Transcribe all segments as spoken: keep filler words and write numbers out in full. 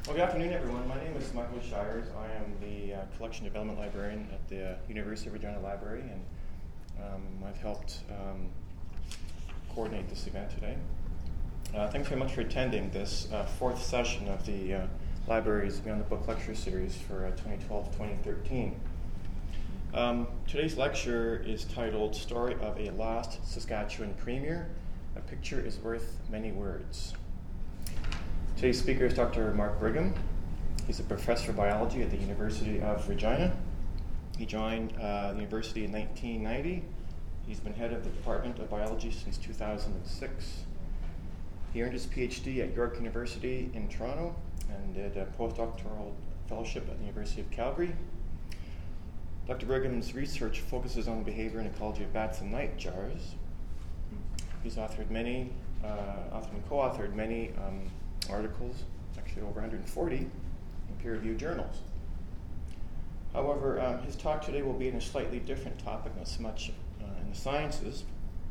Well, good afternoon, everyone. My name is Michael Shires. I am the uh, Collection Development Librarian at the uh, University of Regina Library, and um, I've helped um, coordinate this event today. Uh, thanks very much for attending this uh, fourth session of the uh, Library's Beyond the Book Lecture Series for uh, twenty twelve to twenty thirteen. Um, today's lecture is titled Story of a Lost Saskatchewan Premier. A Picture is Worth Many Words. Today's speaker is Doctor Mark Brigham. He's a professor of biology at the University of Regina. He joined uh, the university in nineteen ninety. He's been head of the Department of Biology since two thousand six. He earned his PhD at York University in Toronto and did a postdoctoral fellowship at the University of Calgary. Doctor Brigham's research focuses on the behavior and ecology of bats and nightjars. He's authored many, uh, authored and co-authored many um, articles, actually over one hundred forty, in peer-reviewed journals. However, um, his talk today will be in a slightly different topic, not so much uh, in the sciences.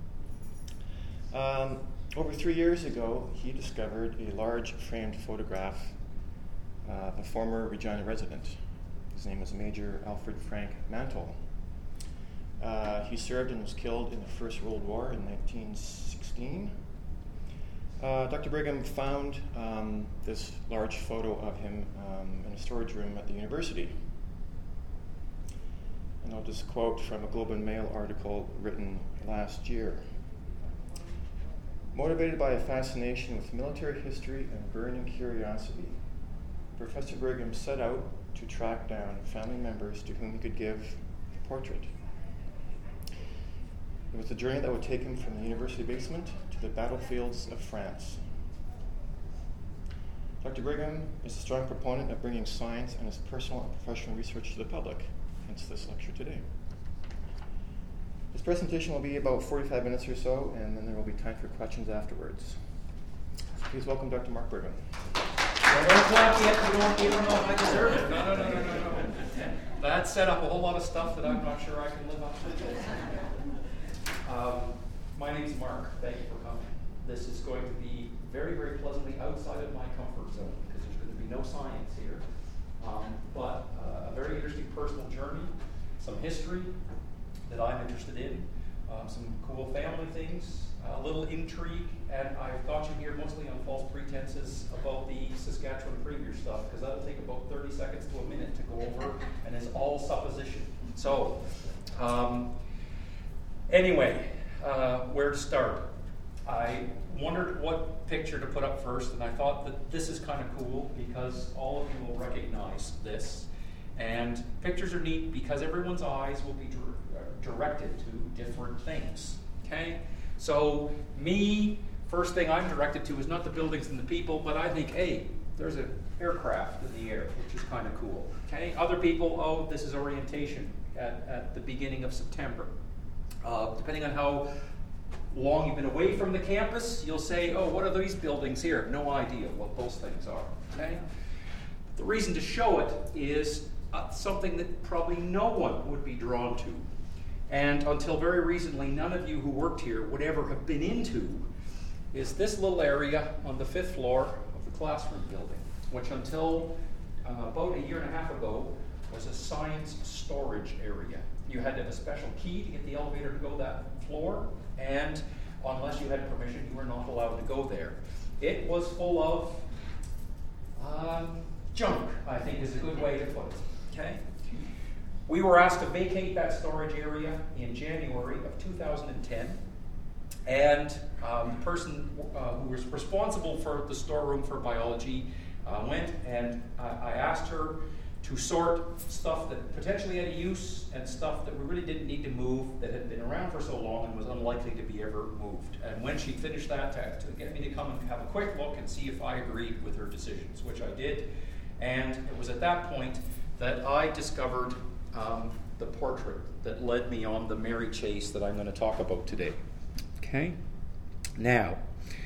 Um, over three years ago, he discovered a large framed photograph uh, of a former Regina resident. His name was Major Alfred Frank Mantle. Uh, he served and was killed in the First World War in nineteen sixteen. Uh, Doctor Brigham found um, this large photo of him um, in a storage room at the university. And I'll just quote from a Globe and Mail article written last year. Motivated by a fascination with military history and burning curiosity, Professor Brigham set out to track down family members to whom he could give a portrait. It was a journey that would take him from the university basement to the battlefields of France. Doctor Brigham is a strong proponent of bringing science and his personal and professional research to the public, hence this lecture today. His presentation will be about forty-five minutes or so, and then there will be time for questions afterwards. Please welcome Doctor Mark Brigham. Well, don't clap yet, you don't, you don't know if I deserve it. No, no, no, no, no, no. That set up a whole lot of stuff that I'm not sure I can live up to. Um, my name's Mark. Thank you for coming. This is going to be very, very pleasantly outside of my comfort zone because there's going to be no science here. Um, but uh, a very interesting personal journey, some history that I'm interested in, um, some cool family things, a little intrigue, and I've got you here mostly on false pretenses about the Saskatchewan Premier stuff because that'll take about thirty seconds to a minute to go over and is all supposition. So, um, Anyway, uh, where to start? I wondered what picture to put up first, and I thought that this is kind of cool because all of you will recognize this. And pictures are neat because everyone's eyes will be dir- directed to different things, okay? So me, first thing I'm directed to is not the buildings and the people, but I think, hey, there's an aircraft in the air, which is kind of cool, okay? Other people, oh, this is orientation at, at the beginning of September. Uh, depending on how long you've been away from the campus, you'll say, oh, what are these buildings here? No idea what those things are, okay? The reason to show it is uh, something that probably no one would be drawn to. And until very recently, none of you who worked here would ever have been into is this little area on the fifth floor of the classroom building, which until uh, about a year and a half ago was a science storage area. You had to have a special key to get the elevator to go that floor, and unless you had permission, you were not allowed to go there. It was full of um, junk, I think is a good way to put it, okay? We were asked to vacate that storage area in January of two thousand ten, and um, the person uh, who was responsible for the storeroom for biology uh, went, and I, I asked her to sort stuff that potentially had a use and stuff that we really didn't need to move that had been around for so long and was unlikely to be ever moved. And when she finished that, to, to get me to come and have a quick look and see if I agreed with her decisions, which I did. And it was at that point that I discovered um, the portrait that led me on the merry chase that I'm going to talk about today. Okay? Now,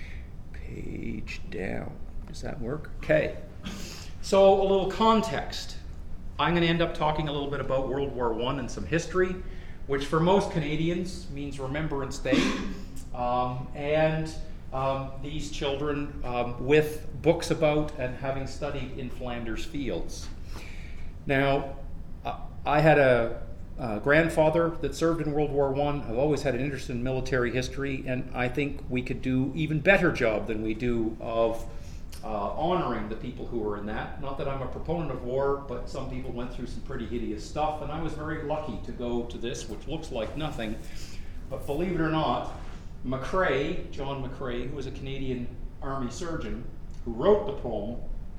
page down. Does that work? Okay. So a little context. I'm going to end up talking a little bit about World War One and some history, which for most Canadians means Remembrance Day. Um, and um, these children um, with books about and having studied in Flanders fields. Now, uh, I had a, a grandfather that served in World War One. I've always had an interest in military history, and I think we could do even better job than we do of uh, honoring the people who were in that. Not that I'm a proponent of war, but some people went through some pretty hideous stuff, and I was very lucky to go to this, which looks like nothing. But believe it or not, McCrae, John McCrae, who was a Canadian Army surgeon who wrote the poem,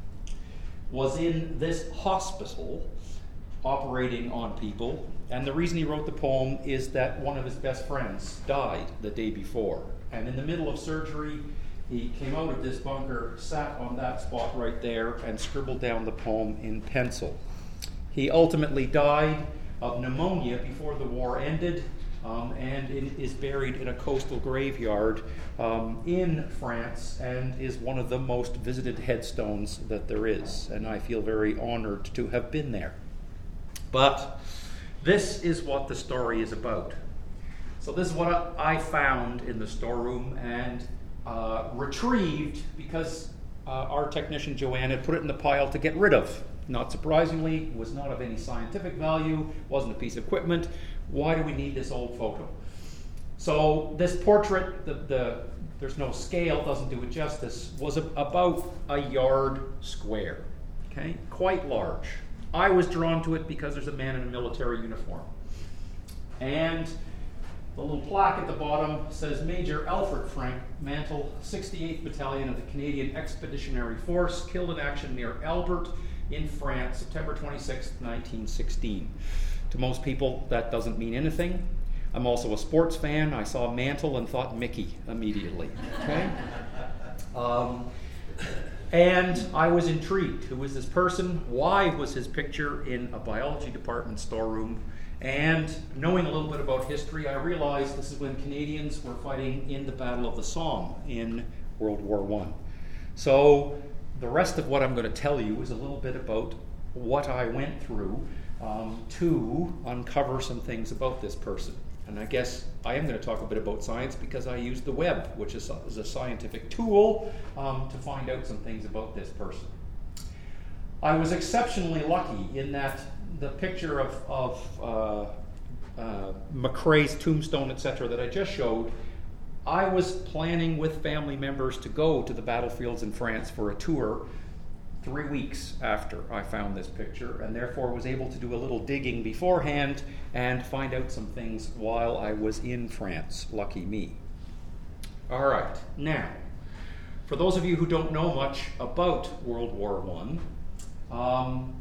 was in this hospital operating on people. And the reason he wrote the poem is that one of his best friends died the day before. And in the middle of surgery, he came out of this bunker, sat on that spot right there, and scribbled down the poem in pencil. He ultimately died of pneumonia before the war ended, um, and in, is buried in a coastal graveyard um, in France, and is one of the most visited headstones that there is. And I feel very honored to have been there. But this is what the story is about. So this is what I found in the storeroom and uh, retrieved because uh, our technician Joanne had put it in the pile to get rid of. Not surprisingly, it was not of any scientific value, wasn't a piece of equipment. Why do we need this old photo? So this portrait, the, the, there's no scale, doesn't do it justice, was a, about a yard square, okay? Quite large. I was drawn to it because there's a man in a military uniform. And the little plaque at the bottom says Major Alfred Frank Mantle, sixty-eighth Battalion of the Canadian Expeditionary Force, killed in action near Albert in France, September twenty-sixth, nineteen sixteen. To most people, that doesn't mean anything. I'm also a sports fan. I saw Mantle and thought Mickey immediately. Okay? Um, And I was intrigued. Who was this person? Why was his picture in a biology department storeroom? And knowing a little bit about history, I realized this is when Canadians were fighting in the Battle of the Somme in World War One. So the rest of what I'm going to tell you is a little bit about what I went through um, to uncover some things about this person. And I guess I am going to talk a bit about science because I use the web, which is, is a scientific tool um, to find out some things about this person. I was exceptionally lucky in that the picture of, of uh, uh, McCrae's tombstone, et cetera, that I just showed, I was planning with family members to go to the battlefields in France for a tour three weeks after I found this picture, and therefore was able to do a little digging beforehand and find out some things while I was in France. Lucky me. All right, now, for those of you who don't know much about World War One, um,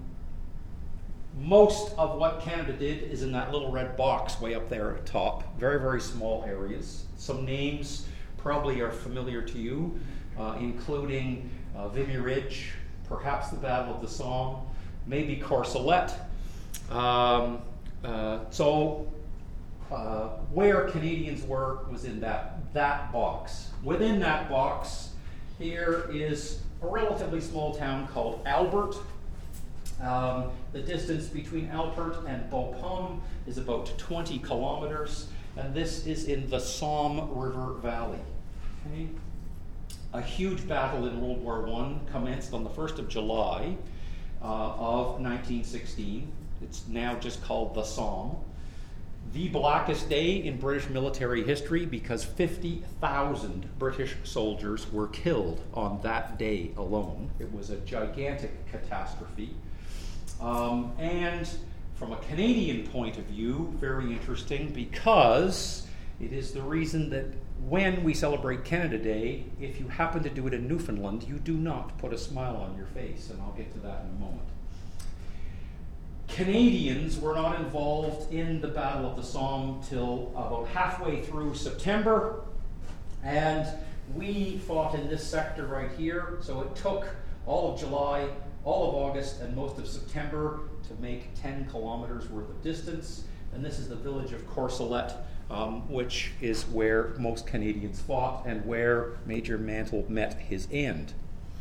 most of what Canada did is in that little red box way up there at the top. Very, very small areas. Some names probably are familiar to you, uh, including uh, Vimy Ridge, perhaps the Battle of the Somme, maybe Courcelette. Um, uh, so uh, where Canadians were was in that, that box. Within that box, here is a relatively small town called Albert. Um, the distance between Albert and Bapaume is about twenty kilometers, and this is in the Somme River Valley. Okay? A huge battle in World War One commenced on the first of July uh, of nineteen sixteen. It's now just called the Somme. The blackest day in British military history because fifty thousand British soldiers were killed on that day alone. It was a gigantic catastrophe. Um, and from a Canadian point of view, very interesting because it is the reason that when we celebrate Canada Day, if you happen to do it in Newfoundland, you do not put a smile on your face, and I'll get to that in a moment. Canadians were not involved in the Battle of the Somme till about halfway through September, and we fought in this sector right here, so it took all of July, all of August, and most of September to make ten kilometers worth of distance, and this is the village of Courcelette, Um, which is where most Canadians fought and where Major Mantle met his end.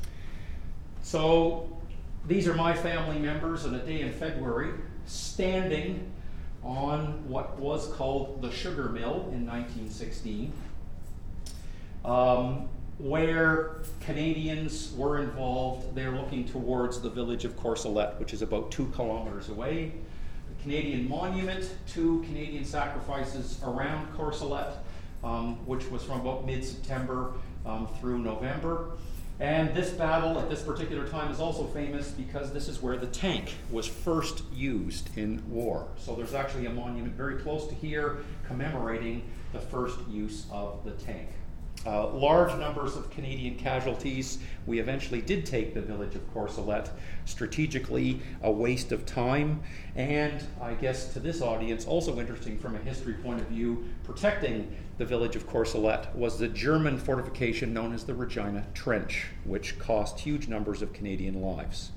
So these are my family members on a day in February standing on what was called the sugar mill in nineteen sixteen. Um, where Canadians were involved, they're looking towards the village of Courcelette, which is about two kilometers away. The Canadian monument to Canadian sacrifices around Courcelette, um, which was from about mid-September um, through November. And this battle at this particular time is also famous because this is where the tank was first used in war. So there's actually a monument very close to here commemorating the first use of the tank. Uh, large numbers of Canadian casualties. We eventually did take the village of Courcelette, strategically a waste of time, and I guess to this audience, also interesting from a history point of view, protecting the village of Courcelette was the German fortification known as the Regina Trench, which cost huge numbers of Canadian lives.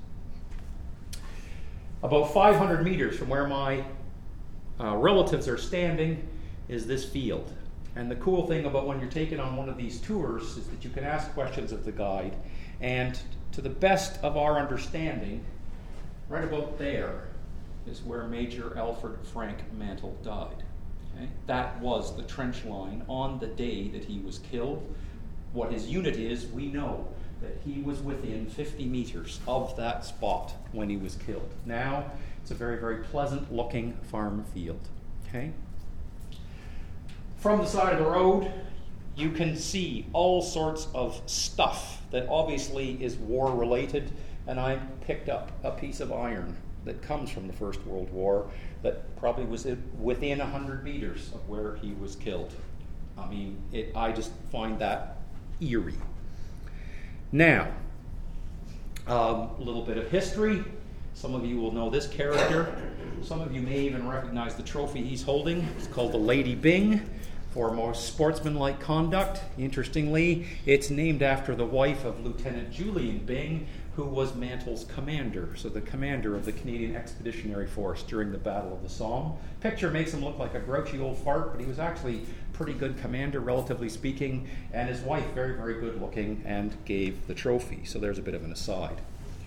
About five hundred meters from where my uh, relatives are standing is this field. And the cool thing about when you're taken on one of these tours is that you can ask questions of the guide, and to the best of our understanding, right about there is where Major Alfred Frank Mantle died. Okay? That was the trench line on the day that he was killed. What his unit is, we know that he was within fifty meters of that spot when he was killed. Now, it's a very, very pleasant looking farm field. Okay? From the side of the road, you can see all sorts of stuff that obviously is war related, and I picked up a piece of iron that comes from the First World War that probably was within one hundred meters of where he was killed. I mean, it, I just find that eerie. Now, um, a little bit of history. Some of you will know this character. Some of you may even recognize the trophy he's holding. It's called the Lady Byng, for more sportsmanlike conduct. Interestingly, it's named after the wife of Lieutenant Julian Byng, who was Mantle's commander, so the commander of the Canadian Expeditionary Force during the Battle of the Somme. Picture makes him look like a grouchy old fart, but he was actually a pretty good commander, relatively speaking, and his wife very, very good looking and gave the trophy. So there's a bit of an aside.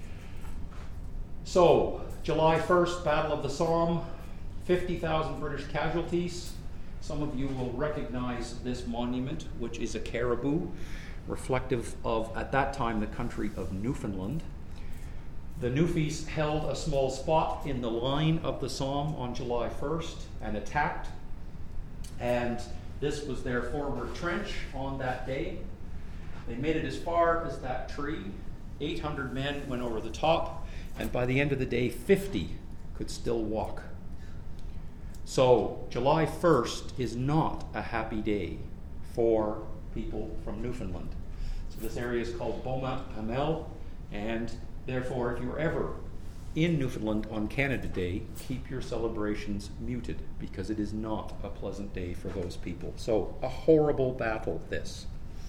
So, July first, Battle of the Somme, fifty thousand British casualties. Some of you will recognize this monument, which is a caribou, reflective of, at that time, the country of Newfoundland. The Newfies held a small spot in the line of the Somme on July first and attacked. And this was their forward trench on that day. They made it as far as that tree. eight hundred men went over the top, and by the end of the day, fifty could still walk. So July first is not a happy day for people from Newfoundland. So this area is called Beaumont Hamel, and therefore if you're ever in Newfoundland on Canada Day, keep your celebrations muted, because it is not a pleasant day for those people. So a horrible battle, this.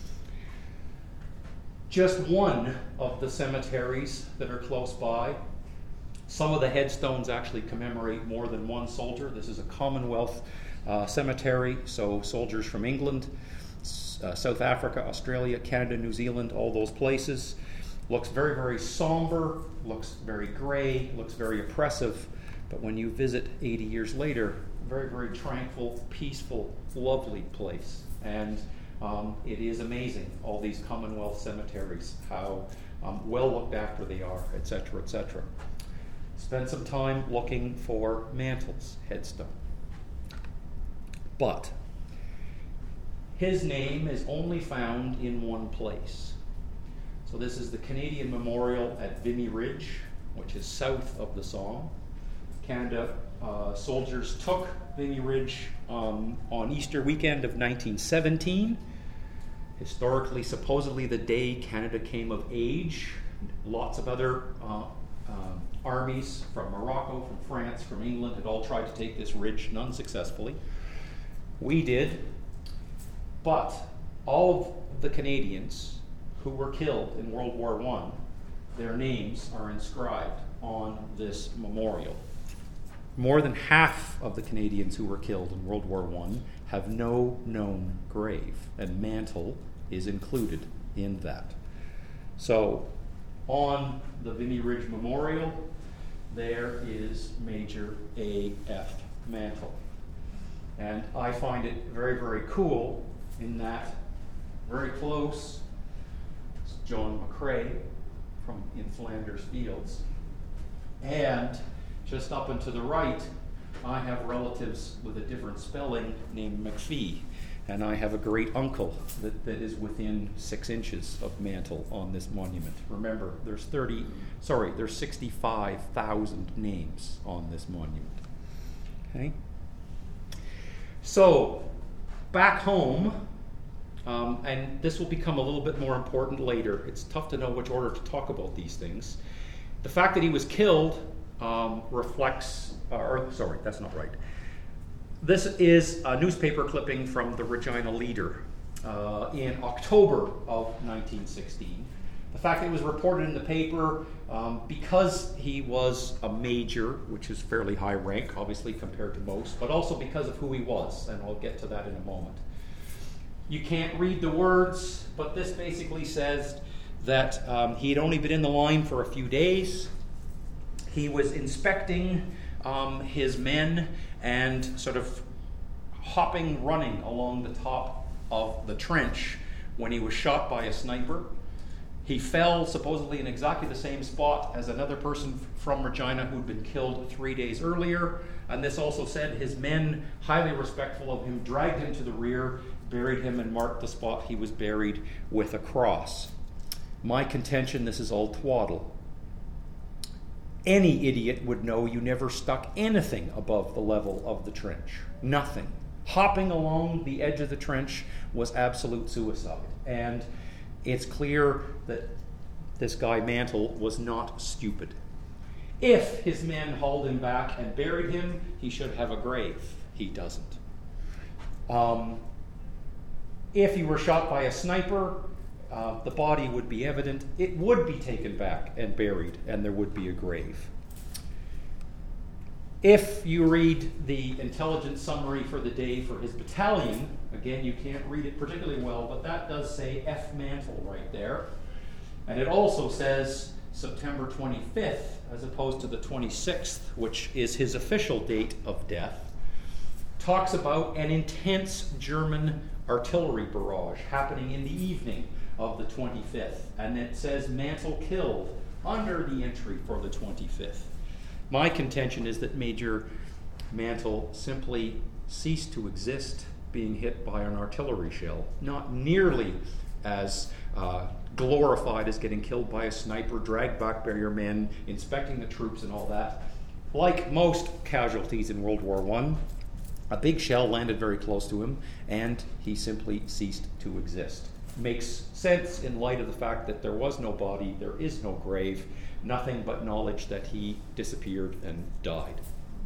Just one of the cemeteries that are close by. Some of the headstones actually commemorate more than one soldier. This is a Commonwealth uh, cemetery, so soldiers from England, uh, South Africa, Australia, Canada, New Zealand, all those places. Looks very, very somber, looks very gray, looks very oppressive, but when you visit eighty years later, very, very tranquil, peaceful, lovely place. And um, it is amazing, all these Commonwealth cemeteries, how um, well looked after they are, et cetera, et cetera. Spend some time looking for Mantle's headstone. But his name is only found in one place. So this is the Canadian Memorial at Vimy Ridge, which is south of the Somme. Canada uh, soldiers took Vimy Ridge um, on Easter weekend of nineteen seventeen. Historically, supposedly the day Canada came of age. Lots of other uh, uh, armies from Morocco, from France, from England had all tried to take this ridge, none successfully. We did, but all of the Canadians who were killed in World War One, their names are inscribed on this memorial. More than half of the Canadians who were killed in World War One have no known grave, and Mantle is included in that. So, on the Vimy Ridge Memorial, there is Major A F Mantle. And I find it very, very cool in that very close John McCrae from in Flanders Fields. And just up and to the right, I have relatives with a different spelling named McPhee. And I have a great uncle that, that is within six inches of Mantle on this monument. Remember, there's thirty, sorry, there's sixty-five thousand names on this monument. Okay? So, back home, um, and this will become a little bit more important later. It's tough to know which order to talk about these things. The fact that he was killed um, reflects, uh, or sorry, that's not right. This is a newspaper clipping from the Regina Leader uh, in October of nineteen sixteen. The fact that it was reported in the paper um, because he was a major, which is fairly high rank, obviously compared to most, but also because of who he was, and I'll get to that in a moment. You can't read the words, but this basically says that um, he had only been in the line for a few days. He was inspecting um, his men and sort of hopping, running along the top of the trench when he was shot by a sniper. He fell supposedly in exactly the same spot as another person from Regina who'd been killed three days earlier. And this also said his men, highly respectful of him, dragged him to the rear, buried him, and marked the spot he was buried with a cross. My contention, this is all twaddle. Any idiot would know you never stuck anything above the level of the trench. Nothing. Hopping along the edge of the trench was absolute suicide. And it's clear that this guy Mantle was not stupid. If his men hauled him back and buried him, he should have a grave. He doesn't. Um, if he were shot by a sniper, Uh, the body would be evident. It would be taken back and buried, and there would be a grave. If you read the intelligence summary for the day for his battalion, again, you can't read it particularly well, but that does say F. Mantle right there. And it also says September twenty-fifth, as opposed to the twenty-sixth, which is his official date of death. Talks about an intense German artillery barrage happening in the evening of the twenty-fifth, and it says Mantle killed under the entry for the twenty-fifth. My contention is that Major Mantle simply ceased to exist being hit by an artillery shell, not nearly as uh, glorified as getting killed by a sniper, dragged back by your men, inspecting the troops and all that. Like most casualties in World War One, a big shell landed very close to him, and he simply ceased to exist. Makes sense in light of the fact that there was no body, there is no grave, nothing but knowledge that he disappeared and died.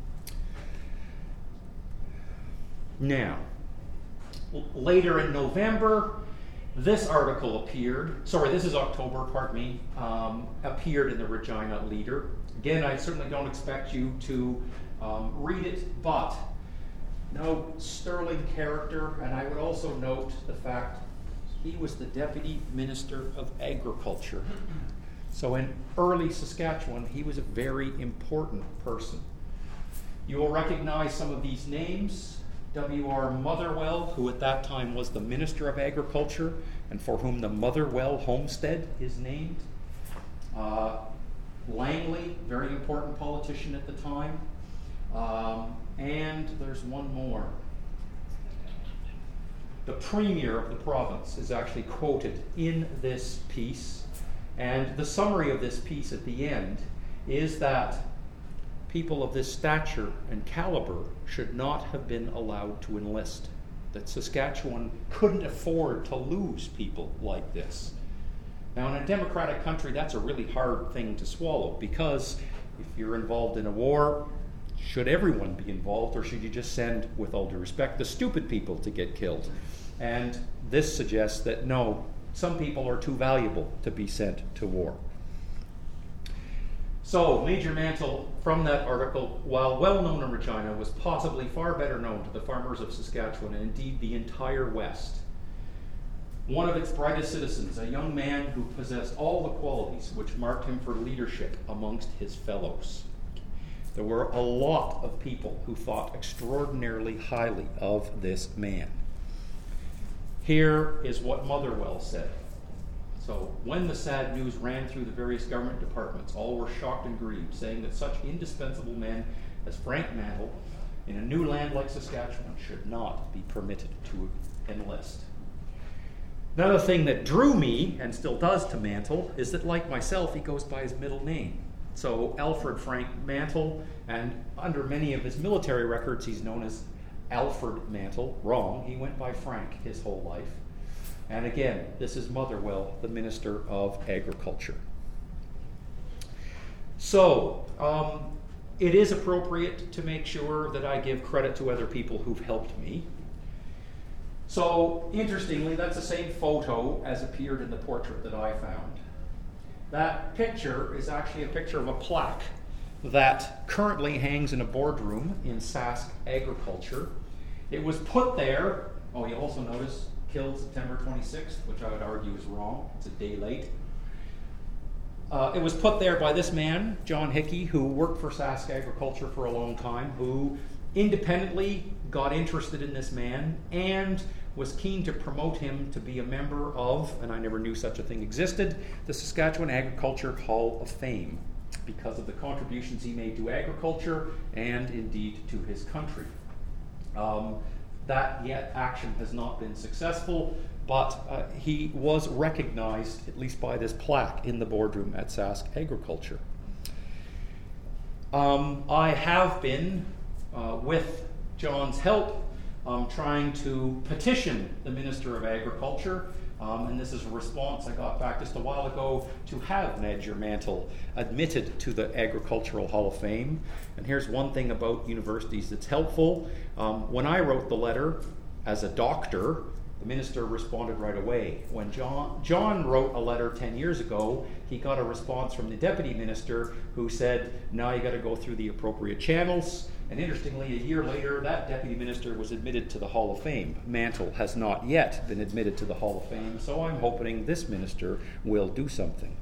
Now, l- later in November, this article appeared, sorry, this is October, pardon me, um, appeared in the Regina Leader. Again, I certainly don't expect you to um, read it, but no sterling character, and I would also note the fact he was the Deputy Minister of Agriculture. So in early Saskatchewan, he was a very important person. You will recognize some of these names. W R Motherwell, who at that time was the Minister of Agriculture, and for whom the Motherwell homestead is named. Uh, Langley, very important politician at the time. Um, and there's one more. The Premier of the province is actually quoted in this piece, and the summary of this piece at the end is that people of this stature and caliber should not have been allowed to enlist, that Saskatchewan couldn't afford to lose people like this. Now, in a democratic country, that's a really hard thing to swallow, because if you're involved in a war, should everyone be involved, or should you just send, with all due respect, the stupid people to get killed? And this suggests that no, some people are too valuable to be sent to war. So, Major Mantle, from that article, while well known in Regina, was possibly far better known to the farmers of Saskatchewan, and indeed the entire West. One of its brightest citizens, a young man who possessed all the qualities which marked him for leadership amongst his fellows. There were a lot of people who thought extraordinarily highly of this man. Here is what Motherwell said. So when the sad news ran through the various government departments, all were shocked and grieved, saying that such indispensable men as Frank Mantle in a new land like Saskatchewan should not be permitted to enlist. Another thing that drew me, and still does, to Mantle is that, like myself, he goes by his middle name. So Alfred Frank Mantle, and under many of his military records, he's known as Alfred Mantle. Wrong, he went by Frank his whole life. And again, this is Motherwell, the Minister of Agriculture. So, um, it is appropriate to make sure that I give credit to other people who've helped me. So, interestingly, that's the same photo as appeared in the portrait that I found. That picture is actually a picture of a plaque that currently hangs in a boardroom in Sask Agriculture. It was put there, oh, you also notice, killed September twenty-sixth, which I would argue is wrong. It's a day late. Uh, it was put there by this man, John Hickey, who worked for Sask Agriculture for a long time, who independently got interested in this man and was keen to promote him to be a member of, and I never knew such a thing existed, the Saskatchewan Agriculture Hall of Fame, because of the contributions he made to agriculture and indeed to his country. Um, that yet action has not been successful, but uh, he was recognized, at least by this plaque, in the boardroom at Sask Agriculture. Um, I have been, uh, with John's help, um, trying to petition the Minister of Agriculture, um, and this is a response I got back just a while ago, to have Nadger Mantle admitted to the Agricultural Hall of Fame. And here's one thing about universities that's helpful. Um, when I wrote the letter as a doctor, the minister responded right away. When John, John wrote a letter ten years ago, he got a response from the deputy minister who said, now you got to go through the appropriate channels. And interestingly, a year later, that deputy minister was admitted to the Hall of Fame. Mantle has not yet been admitted to the Hall of Fame, so I'm hoping this minister will do something.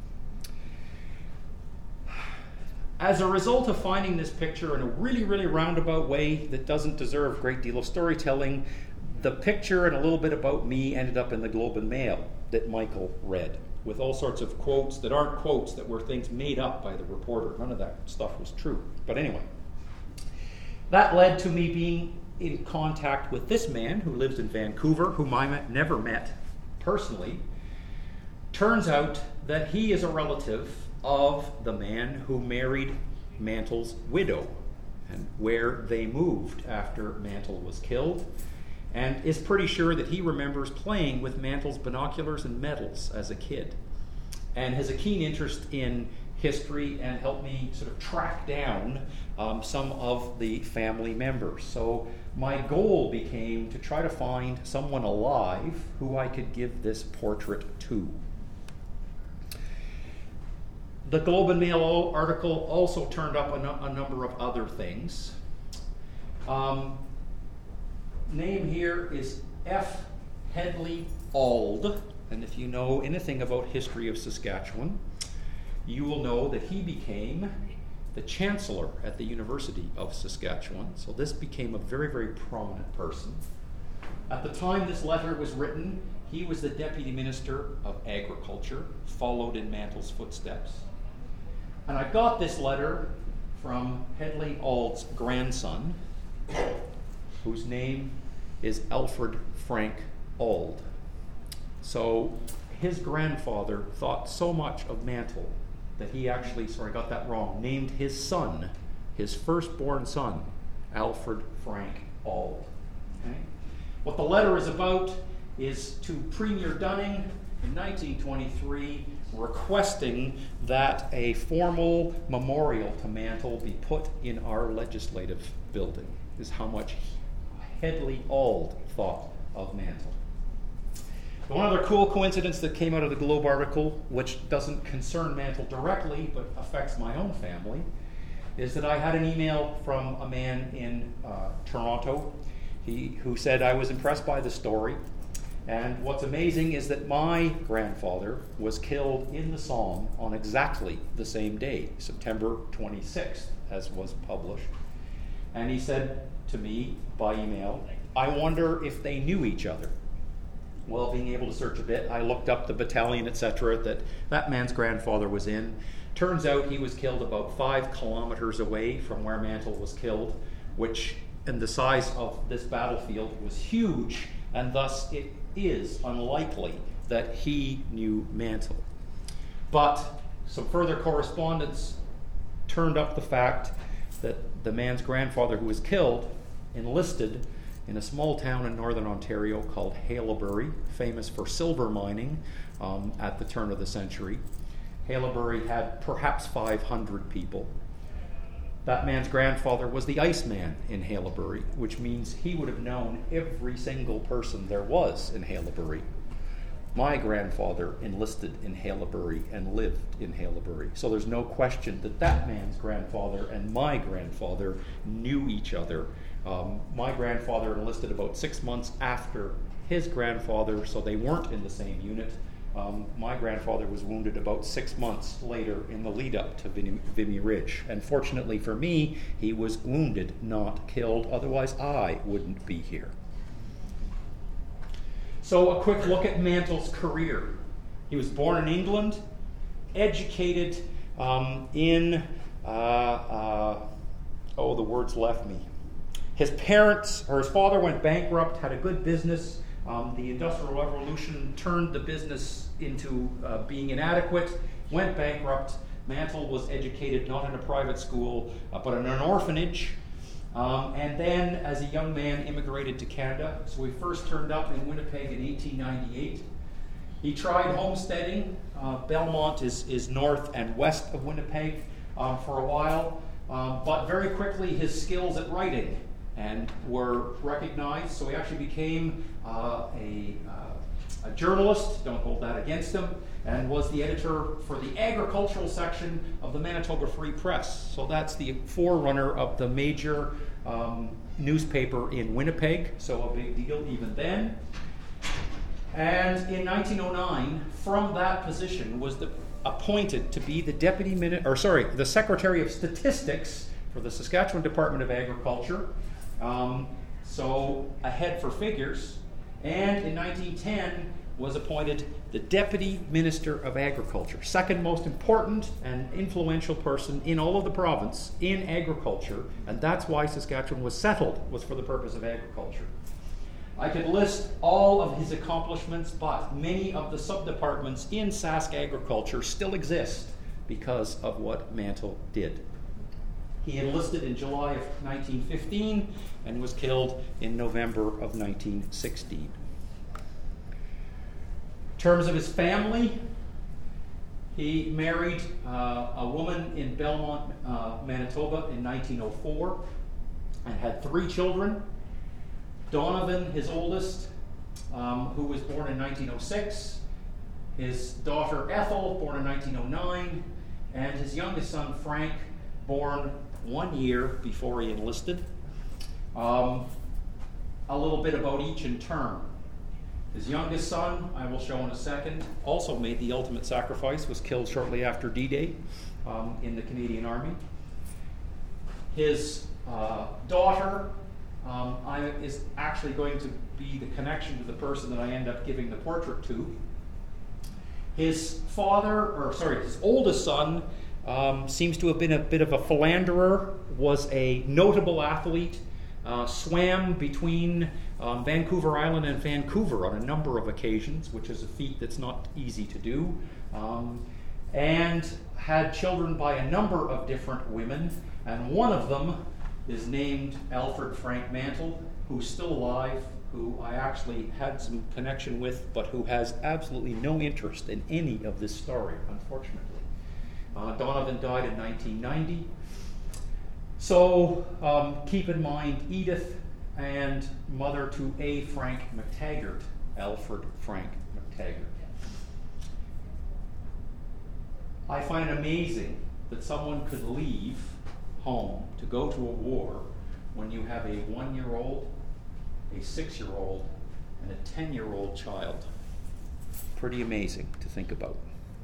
As a result of finding this picture in a really, really roundabout way that doesn't deserve a great deal of storytelling, the picture and a little bit about me ended up in the Globe and Mail that Michael read, with all sorts of quotes that aren't quotes, that were things made up by the reporter. None of that stuff was true. But anyway, that led to me being in contact with this man who lives in Vancouver, whom I met, never met personally. Turns out that he is a relative of the man who married Mantle's widow, and where they moved after Mantle was killed, and is pretty sure that he remembers playing with Mantle's binoculars and medals as a kid, and has a keen interest in history and helped me sort of track down um, some of the family members. So my goal became to try to find someone alive who I could give this portrait to. The Globe and Mail article also turned up a, no- a number of other things. Um, name here is F. Hedley Auld, and if you know anything about history of Saskatchewan, you will know that he became the chancellor at the University of Saskatchewan. So this became a very, very prominent person. At the time this letter was written, he was the Deputy Minister of Agriculture, followed in Mantle's footsteps. And I got this letter from Hedley Auld's grandson, whose name is Alfred Frank Auld. So his grandfather thought so much of Mantle that he actually, sorry, I got that wrong, named his son, his firstborn son, Alfred Frank Auld. Okay? What the letter is about is to Premier Dunning in nineteen twenty-three, requesting that a formal memorial to Mantle be put in our legislative building, is how much Hedley Auld thought of Mantle. One other cool coincidence that came out of the Globe article, which doesn't concern Mantle directly, but affects my own family, is that I had an email from a man in uh, Toronto he, who said, I was impressed by the story, and what's amazing is that my grandfather was killed in the Somme on exactly the same day, September twenty-sixth, as was published. And he said to me by email, I wonder if they knew each other. well, being able to search a bit, I looked up the battalion, et cetera, that that man's grandfather was in. Turns out he was killed about five kilometers away from where Mantle was killed, which, and the size of this battlefield was huge, and thus it is unlikely that he knew Mantle. But some further correspondence turned up the fact that the man's grandfather who was killed enlisted in a small town in northern Ontario called Haileybury, famous for silver mining um, at the turn of the century. Haileybury had perhaps five hundred people. That man's grandfather was the Iceman in Haileybury, which means he would have known every single person there was in Haileybury. My grandfather enlisted in Haileybury and lived in Haileybury, so there's no question that that man's grandfather and my grandfather knew each other. Um, my grandfather enlisted about six months after his grandfather, so they weren't in the same unit. Um, my grandfather was wounded about six months later in the lead up to Vimy, Vimy Ridge. And fortunately for me, he was wounded, not killed. Otherwise, I wouldn't be here. So a quick look at Mantle's career. He was born in England, educated um, in, uh, uh, oh, the words left me. His parents, or his father went bankrupt, had a good business. Um, the Industrial Revolution turned the business into uh, being inadequate, went bankrupt. Mantle was educated not in a private school, uh, but in an orphanage. Um, and then, as a young man, immigrated to Canada. So he first turned up in Winnipeg in eighteen ninety-eight. He tried homesteading. Uh, Belmont is, is north and west of Winnipeg um, for a while. Um, but very quickly, his skills at writing and were recognized, so he actually became uh, a, uh, a journalist, don't hold that against him, and was the editor for the agricultural section of the Manitoba Free Press. So that's the forerunner of the major um, newspaper in Winnipeg, so a big deal even then. And in nineteen oh nine, from that position, was the, appointed to be the deputy minute, or sorry, the Secretary of Statistics for the Saskatchewan Department of Agriculture. Um, so a head for figures, and in nineteen ten was appointed the Deputy Minister of Agriculture, second most important and influential person in all of the province in agriculture, and that's why Saskatchewan was settled, was for the purpose of agriculture. I could list all of his accomplishments, but many of the sub-departments in Sask Agriculture still exist because of what Mantle did. He enlisted in July of nineteen fifteen and was killed in November of nineteen sixteen. In terms of his family, he married uh, a woman in Belmont, uh, Manitoba in nineteen oh four and had three children. Donovan, his oldest, um, who was born in nineteen oh six, his daughter Ethel, born in nineteen oh nine, and his youngest son Frank, born one year before he enlisted. Um, a little bit about each in turn. His youngest son, I will show in a second, also made the ultimate sacrifice, was killed shortly after D-Day um, in the Canadian Army. His uh, daughter um, I, is actually going to be the connection to the person that I end up giving the portrait to. His father, or sorry, his oldest son, Um, seems to have been a bit of a philanderer, was a notable athlete, uh, swam between um, Vancouver Island and Vancouver on a number of occasions, which is a feat that's not easy to do, um, and had children by a number of different women, and one of them is named Alfred Frank Mantle, who's still alive, who I actually had some connection with, but who has absolutely no interest in any of this story, unfortunately. Uh, Donovan died in nineteen ninety. So um, keep in mind Edith and mother to A. Frank McTaggart, Alfred Frank McTaggart. I find it amazing that someone could leave home to go to a war when you have a one-year-old, a six-year-old, and a ten-year-old child. Pretty amazing to think about.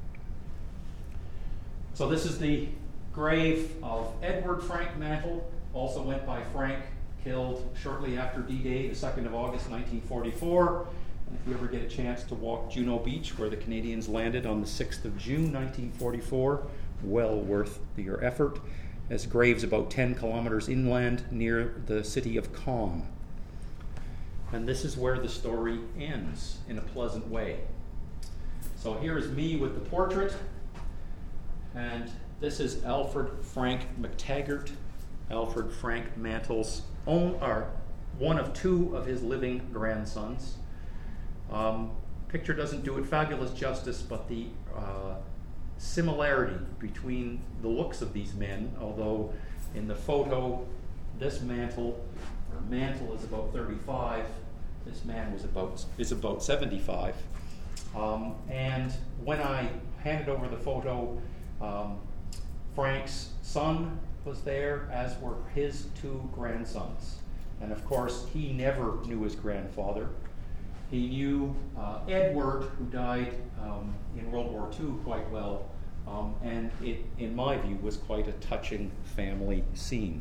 So this is the grave of Edward Frank Mantle, also went by Frank, killed shortly after D-Day, the second of August nineteen forty-four. And if you ever get a chance to walk Juno Beach, where the Canadians landed on the sixth of June nineteen forty-four, well worth your effort. His grave's about ten kilometers inland near the city of Caen. And this is where the story ends in a pleasant way. So here is me with the portrait, and this is Alfred Frank McTaggart. Alfred Frank Mantle's own, or one of two of his living grandsons. Um, picture doesn't do it fabulous justice, but the uh, similarity between the looks of these men, although in the photo, this Mantle, or Mantle is about thirty-five, this man was about is about seventy-five. Um, and when I handed over the photo, um, Frank's son was there, as were his two grandsons. And of course, he never knew his grandfather. He knew uh, Edward, who died um, in World War Two, quite well, um, and it, in my view, was quite a touching family scene.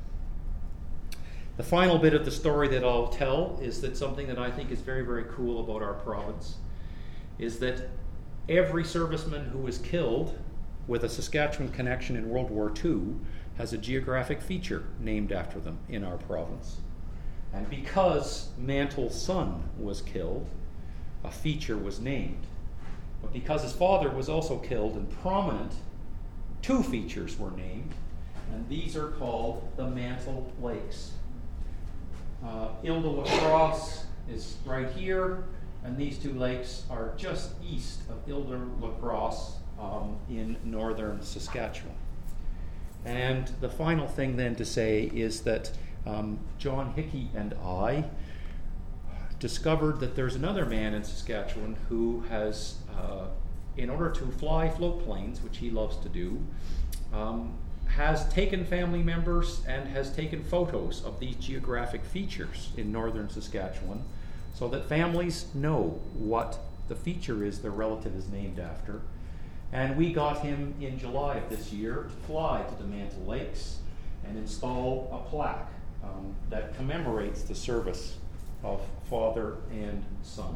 The final bit of the story that I'll tell is that something that I think is very, very cool about our province is that every serviceman who was killed with a Saskatchewan connection in World War Two has a geographic feature named after them in our province. And because Mantle's son was killed, a feature was named. But because his father was also killed and prominent, two features were named, and these are called the Mantle Lakes. Uh, Ile de la Crosse is right here, and these two lakes are just east of Ile de la Crosse um, in northern Saskatchewan. And the final thing then to say is that um, John Hickey and I discovered that there's another man in Saskatchewan who has, uh, in order to fly float planes, which he loves to do, um, has taken family members and has taken photos of these geographic features in northern Saskatchewan so that families know what the feature is their relative is named after. And we got him in July of this year to fly to the Mantle Lakes and install a plaque um, that commemorates the service of father and son.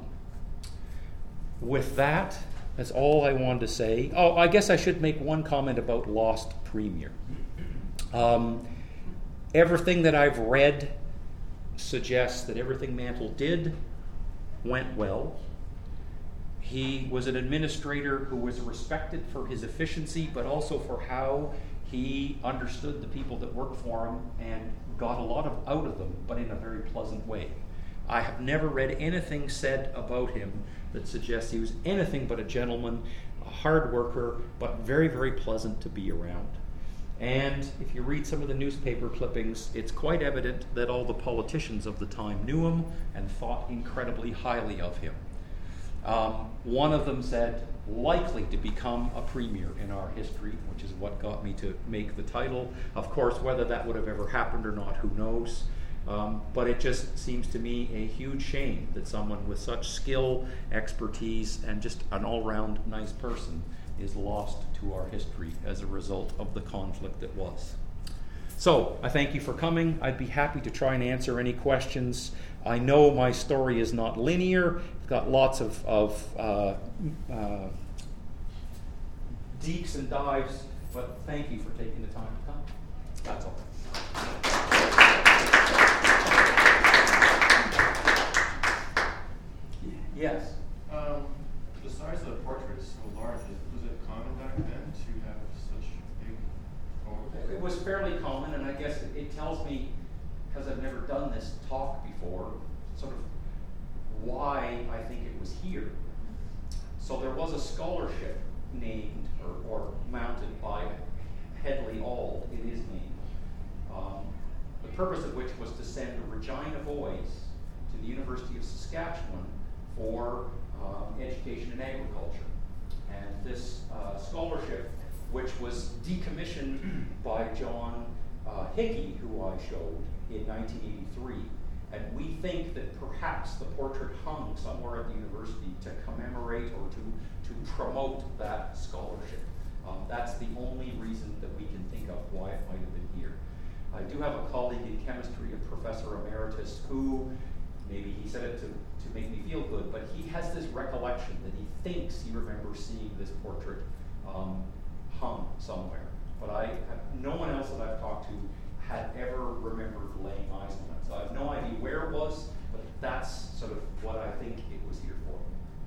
With that, that's all I wanted to say. Oh, I guess I should make one comment about Lost Premier. Um, everything that I've read suggests that everything Mantle did went well. He was an administrator who was respected for his efficiency, but also for how he understood the people that worked for him and got a lot of out of them, but in a very pleasant way. I have never read anything said about him that suggests he was anything but a gentleman, a hard worker, but very, very pleasant to be around. And if you read some of the newspaper clippings, it's quite evident that all the politicians of the time knew him and thought incredibly highly of him. Um, one of them said, likely to become a premier in our history, which is what got me to make the title. Of course, whether that would have ever happened or not, who knows? Um, but it just seems to me a huge shame that someone with such skill, expertise, and just an all-round nice person is lost to our history as a result of the conflict that was. So, I thank you for coming. I'd be happy to try and answer any questions. I know my story is not linear. It's got lots of, of uh, uh, deeks and dives, but thank you for taking the time to come. That's all. Yes? Um, the size of the portrait is so large. Was it common back then to have such big photos? It was fairly common, and I guess it, it tells me, because I've never done this talk before, sort of why I think it was here. So there was a scholarship named or, or mounted by Hedley Auld in his name, um, the purpose of which was to send Regina boys to the University of Saskatchewan for um, education in agriculture. And this uh, scholarship, which was decommissioned by John uh, Hickey, who I showed in nineteen eighty-three, and we think that perhaps the portrait hung somewhere at the university to commemorate or to, to promote that scholarship. Um, that's the only reason that we can think of why it might have been here. I do have a colleague in chemistry, a professor emeritus, who maybe he said it to, to make me feel good, but he has this recollection that he thinks he remembers seeing this portrait um, hung somewhere. But I have, no one else that I've talked to had ever remembered laying eyes on it. So I have no idea where it was, but that's sort of what I think it was here for.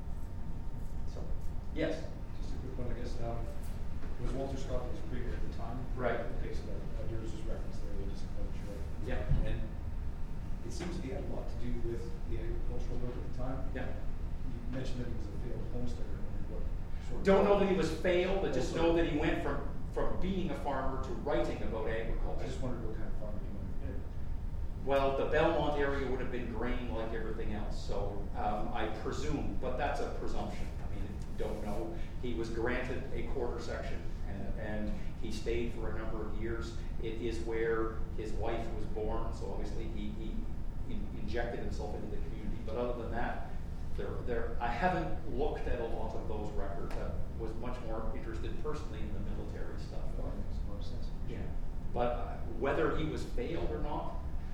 So, yes? Just a quick one, I guess. Um, was Walter Scott was bigger at the time? Right. Okay, so that, uh, there was this reference there, just to make sure. Yeah. And it seems he had a lot to do with the agricultural work at the time. Yeah. You mentioned that he was a failed homesteader. What sort of Don't know that he was failed, I just know that he went from, from being a farmer to writing about agriculture. I just wondered what kind of farmer he might have been. Well, the Belmont area would have been grain like everything else, so um, I presume, but that's a presumption. I mean, don't know. He was granted a quarter section, and, and he stayed for a number of years. It is where his wife was born, so obviously he, he in, injected himself into the community. But other than that, there, there, I haven't looked at a lot of those records. I was much more interested personally in the military stuff. Oh, that makes a lot of sense. Yeah, but uh, whether he was failed or not,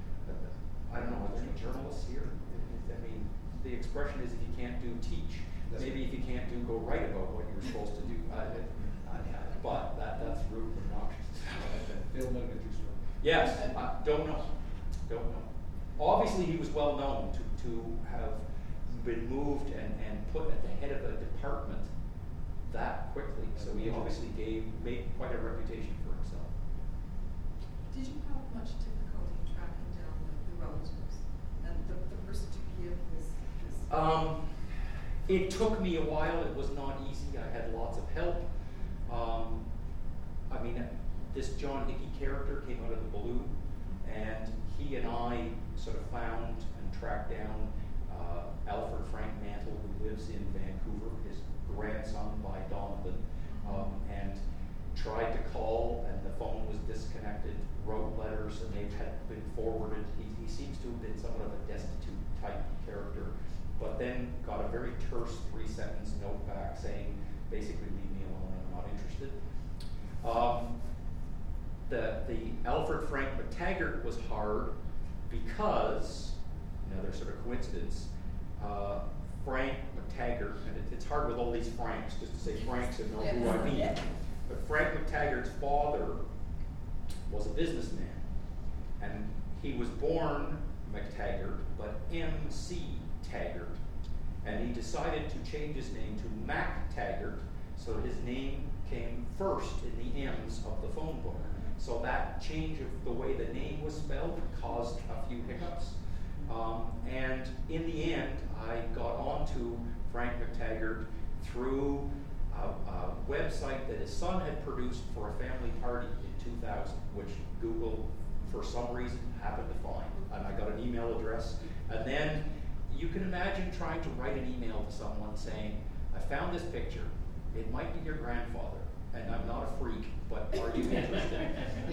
I don't know. Are there any journalists here? I mean, the expression is if you can't do, teach. That's Maybe if you can't do, go write about what you were supposed to do. I, I, I, but that, that's rude and obnoxious. Failed elementary school. Yes, I don't know. Don't know. Obviously, he was well known to, to have been moved and, and put at the head of a department that quickly. So he obviously gave made quite a reputation for himself. Did you have much difficulty tracking down the, the relatives and the, the person to give this? this Um, it took me a while. It was not easy. I had lots of help. Um, I mean, this John Hickey character came out of the blue, and he and I sort of found and tracked down uh, Alfred Frank Mantle, who lives in Vancouver, his grandson by Donovan, um, and tried to call, and the phone was disconnected, wrote letters, and they had been forwarded. He, he seems to have been somewhat of a destitute type character, but then got a very terse three-sentence note back saying, basically, leave me alone, I'm not interested. Um, the, the Alfred Frank McTaggart was hard because, another sort of coincidence, uh, Frank McTaggart, and it, it's hard with all these Franks, just to say Franks and know who I mean. But Frank McTaggart's father was a businessman, and he was born McTaggart, but M C Taggart, and he decided to change his name to Mac Taggart, so his name came first in the M's of the phone book. So that change of the way the name was spelled caused a few hiccups. Um, and in the end, I got onto Frank McTaggart through a, a website that his son had produced for a family party in two thousand, which Google, for some reason, happened to find. And I got an email address. And then you can imagine trying to write an email to someone saying, I found this picture. It might be your grandfather. And I'm not a freak, but are you interested?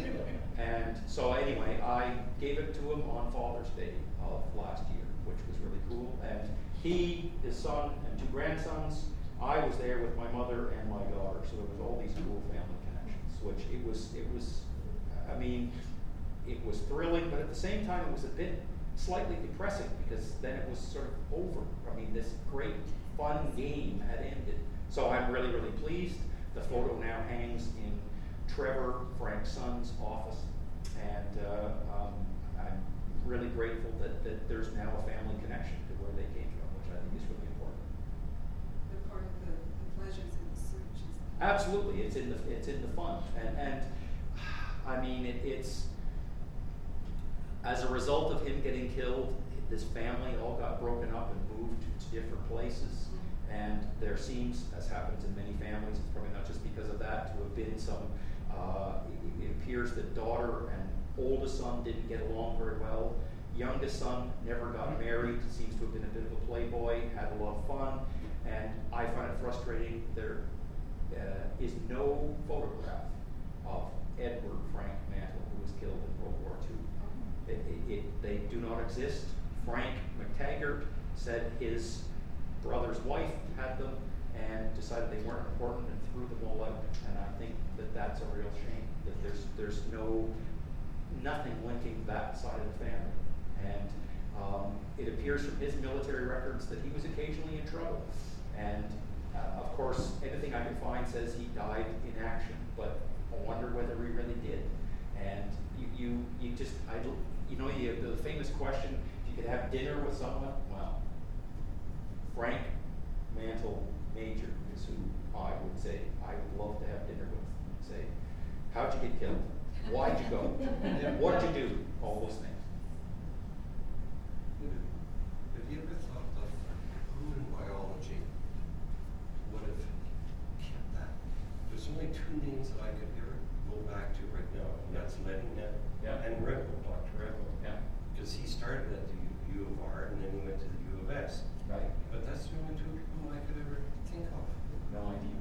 And so anyway, I gave it to him on Father's Day of last year, which was really cool. And he, his son, and two grandsons, I was there with my mother and my daughter. So there was all these cool family connections, which it was, it was, I mean, it was thrilling, but at the same time it was a bit slightly depressing because then it was sort of over. I mean, this great fun game had ended. So I'm really, really pleased. The photo now hangs in Trevor, Frank's son's office, and uh, um, I'm really grateful that, that there's now a family connection to where they came from, which I think is really important. They're part of the, the pleasures in the search. Isn't it? Absolutely, it's in the it's in the fun, and and I mean it, it's as a result of him getting killed, this family all got broken up and moved to different places. And there seems, as happens in many families, it's probably not just because of that, to have been some, uh, it, it appears that daughter and oldest son didn't get along very well. Youngest son never got married, seems to have been a bit of a playboy, had a lot of fun. And I find it frustrating there uh, is no photograph of Edward Frank Mantle, who was killed in World War Two. It, it, it, they do not exist. Frank McTaggart said his brother's wife had them and decided they weren't important and threw them all out. And I think that that's a real shame, that there's there's no, nothing linking that side of the family. And Um, it appears from his military records that he was occasionally in trouble. And uh, of course, anything I can find says he died in action, but I wonder whether he really did. And you, you, you just, I, you know, you have the famous question, if you could have dinner with someone, well, Frank Mantle Major is who I would say I would love to have dinner with. Say, how'd you get killed? Why'd you go? What'd you do? All those things. Have you ever thought of who in biology would have kept that? There's only two names that I could ever go back to right now, and that's Lenny Yeah. and Rebel, Doctor Rebel. Yeah. Because he started at the U of R and then he went to the U of S. Right. But that's the only two people I could ever think of. No idea.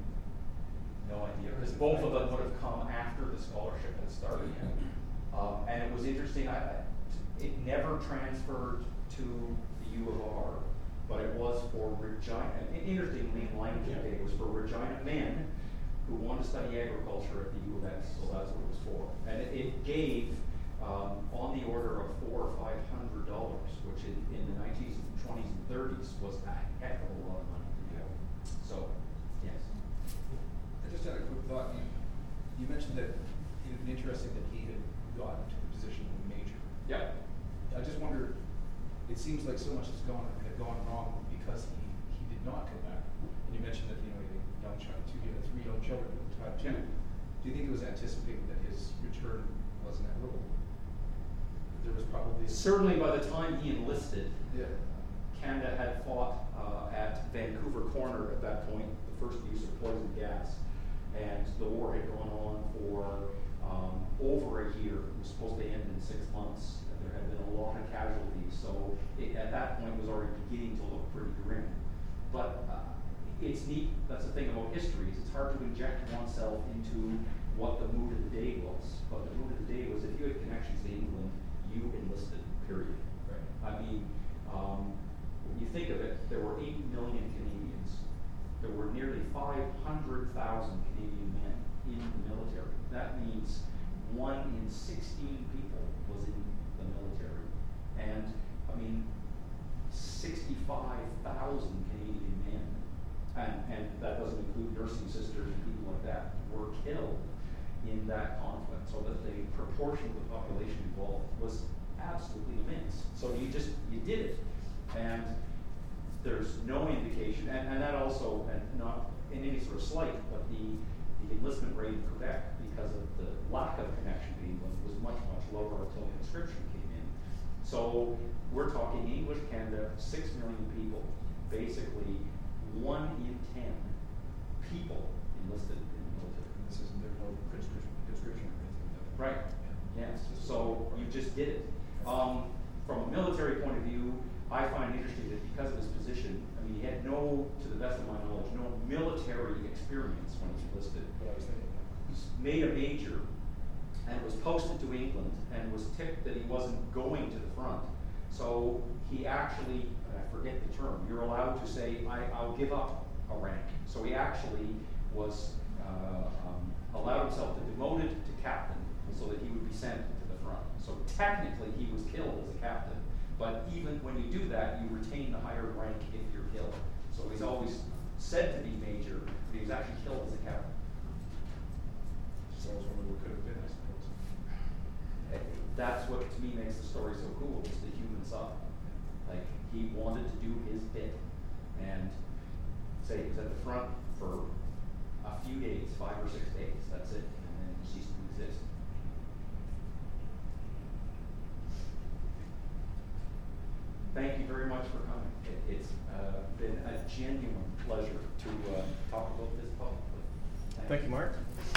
No idea. Because both of them would have come after the scholarship had started. Um, and it was interesting, I, I- it never transferred to the U of R, but it was for Regina, and interestingly, in language Yeah. it was for Regina men who wanted to study agriculture at the U of S, so that's what it was for. And it, it gave um, on the order of four or five hundred dollars, which in, in the nineties, twenties, and thirties was a heck of a lot of money. Yeah. So, yes. I just had a quick thought. You, you mentioned that it would be interesting that he had gotten to the position of major. Yeah. I just wonder, it seems like so much has gone, had gone wrong because he, he did not come back. And you mentioned that, you know, he had a young child, two, he had three young children at the time too. Yeah. Do you think it was anticipated that his return was inevitable? There was probably. Certainly by the time he enlisted, Yeah. Canada had fought uh, at Vancouver Corner at that point, the first use of poison gas, and the war had gone on for um, over a year. It was supposed to end in six months. There had been a lot of casualties, so it, at that point it was already beginning to look pretty grim. But uh, it's neat, that's the thing about history, is it's hard to inject oneself into what the mood of the day was. But the mood of the day was if you had connections to England, you enlisted, period. Right. I mean, um, when you think of it, there were eight million Canadians. There were nearly five hundred thousand Canadian men in the military. That means one in sixteen people was in the military. And, I mean, sixty-five thousand Canadian men, and, and that doesn't include nursing sisters and people like that, were killed in that conflict, so that the proportion of the population involved was absolutely immense. So you just, you did it. And there's no indication, and, and that also, and not in any sort of slight, but the, the enlistment rate in Quebec, because of the lack of connection to England, was much, much lower until the conscription came in. So we're talking English Canada, six million people, basically one in ten people enlisted in the military. And this is, there's no conscription, conscription or anything like that. Right. Yes. So you just did it. Um, from a military point of view, I find interesting that because of his position, I mean, he had no, to the best of my knowledge, no military experience when he enlisted. But I was thinking. He was made a major and was posted to England and was tipped that he wasn't going to the front. So he actually, and I forget the term, you're allowed to say, I, I'll give up a rank. So he actually was, uh, um, allowed himself to demote it to captain so that he would be sent to the front. So technically he was killed as a captain, but even when you do that, you retain the higher rank if you're killed. So he's always said to be major, but he was actually killed as a captain. So I was wondering what could have been, I suppose. That's what to me makes the story so cool, is the human side. Like, he wanted to do his bit, and say he was at the front for a few days, five or six days, that's it, and then he ceased to exist. Thank you very much for coming. It, it's uh, been a genuine pleasure to uh, talk about this publicly. Thank you, Mark.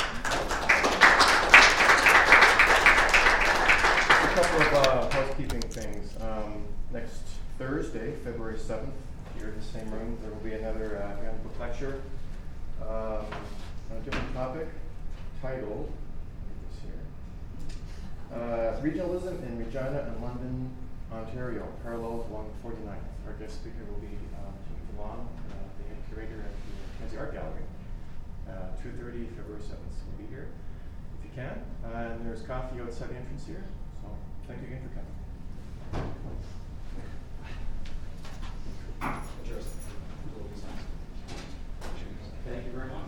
A couple of uh, housekeeping things. Um, next Thursday, February seventh, here in the same room, there will be another uh, academic lecture um, on a different topic titled, get this here, uh, Regionalism in Regina and London, Ontario, Parallels along the forty-ninth. Our guest speaker will be um, Timothy Long, uh, the head curator at the Mackenzie Art Gallery. Uh, two thirty, February seventh, so we'll be here if you can. Uh, and there's coffee outside the entrance here, so thank you again for coming. Interesting. Thank you very much.